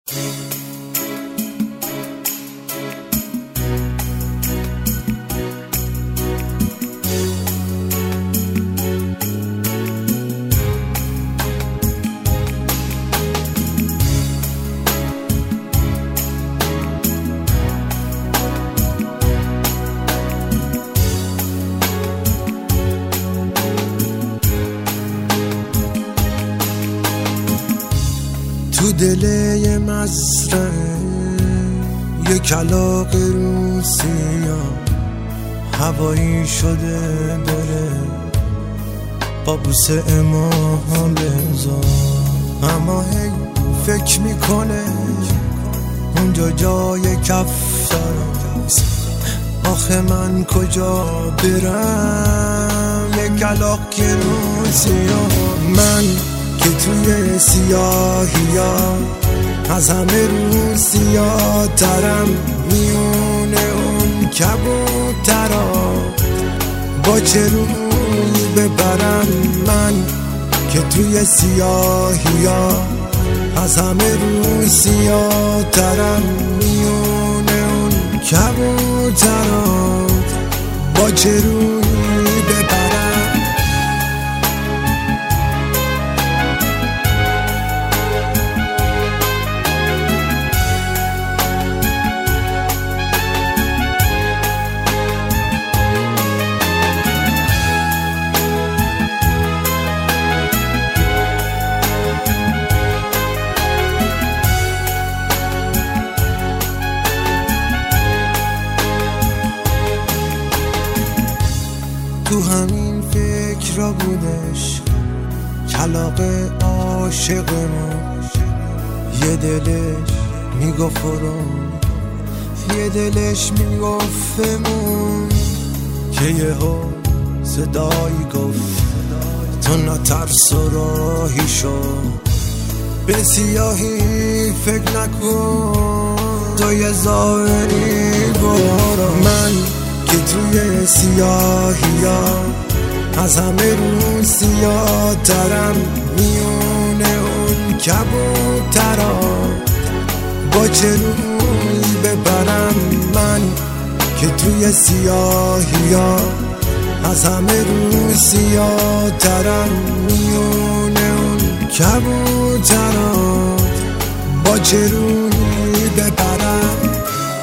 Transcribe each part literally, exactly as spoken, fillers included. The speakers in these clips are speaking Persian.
تو دل یه مزرعه یه کلاغ روسیا هوایی شده داره با بوسه امال زار، اما هی فکر میکنه اونجا جای کفتراست. آخه من کجا برم؟ یه کلاغ که روسیا، من که توی سیاهی ها از همه روسیا ترم، میونه اون کبوترا با چه روی ببرم؟ من که توی سیاهی ها از همه روسیا ترم، میونه اون کبوترا با چه روی ببرم؟ تو همین فکر را بودش کلاغ عاشقمون، یه دلش میگفتم یه دلش میگفتمون که یه ها صدایی گفت تو نترس و راهی شو، به سیاهی فکر نکن، تو یه ظاهری برو. من که توی سیاهی ها از همه روسیا ترم، میونه اون کبوترا با چه روی ببرم؟ من که توی سیاهی ها از همه روسیا ترم، میونه اون کبوترا با چه روی ببرم؟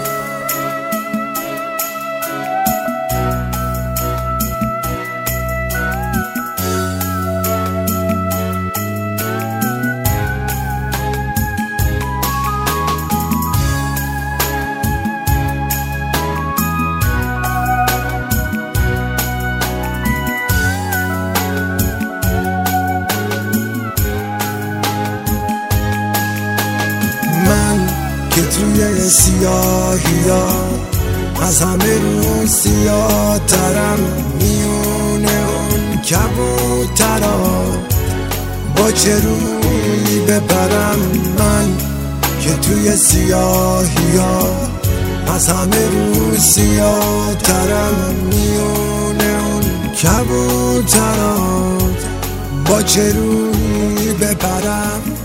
که توی سیاهی ها از همه روسیا ترم، میونه اون کبوترا با چه روی ببرم؟ من که توی سیاهی ها از همه روسیا ترم، میونه اون کبوترا با چه روی ببرم؟